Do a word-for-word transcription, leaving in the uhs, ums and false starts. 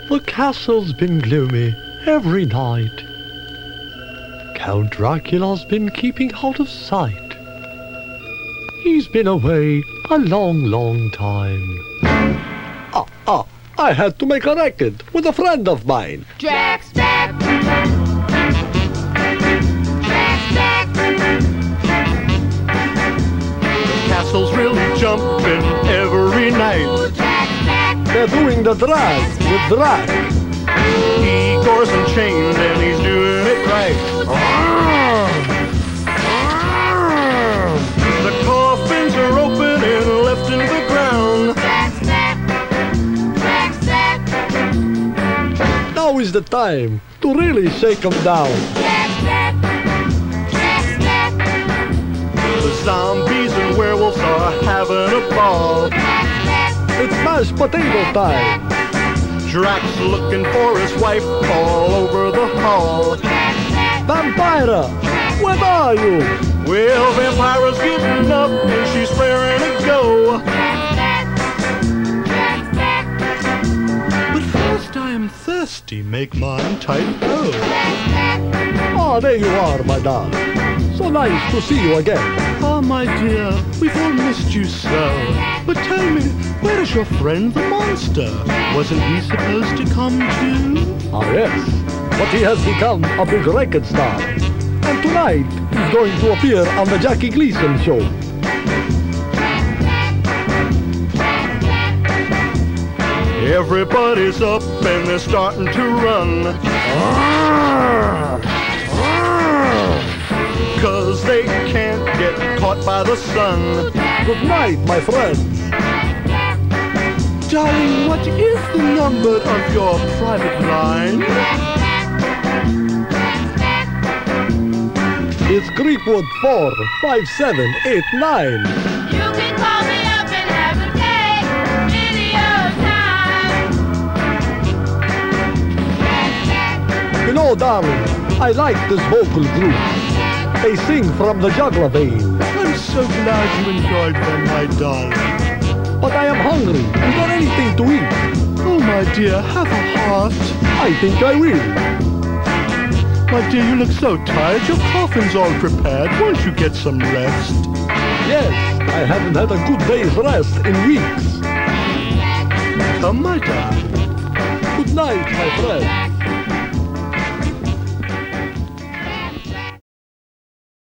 The castle's been gloomy every night. Count Dracula's been keeping out of sight. He's been away a long, long time. Ah, ah, I had to make a record with a friend of mine. Drax back. Drax back. The castle's really jumping every night. Drax back. They're doing the drag with Drac. Igor's unchained and he's doing it right. The coffins are open and left in the ground. Drax back. Drax back. Now is the time to really shake them down. Drax back. Drax back. The zombies and werewolves are having a ball. Drax back. It's mashed potato time. Drax looking for his wife all over the hall. Vampira, where are you? Well, Vampira's getting up and she's raring to go. But first I am thirsty, make mine tight go. Ah, there you are, my darling. So nice to see you again. Ah, my dear, we've all missed you so. But tell me, where is your friend the monster? Wasn't he supposed to come too? Ah, yes. But he has become a big record star. And tonight, he's going to appear on the Jackie Gleason show. Everybody's up and they're starting to run. Cause they can't get caught by the sun. Good night, my friends. Darling, what is the number of your private line? It's Creekwood four five seven eight nine. You can call me up and have a day, any old time. You know, darling, I like this vocal group. They sing from the jugular vein. I'm so glad you enjoyed them, my darling. But I am hungry. Is there anything to eat? Oh, my dear, have a heart. I think I will. My dear, you look so tired. Your coffin's all prepared. Won't you get some rest? Yes, I haven't had a good day's rest in weeks. Come, my darling. Good night, my friend.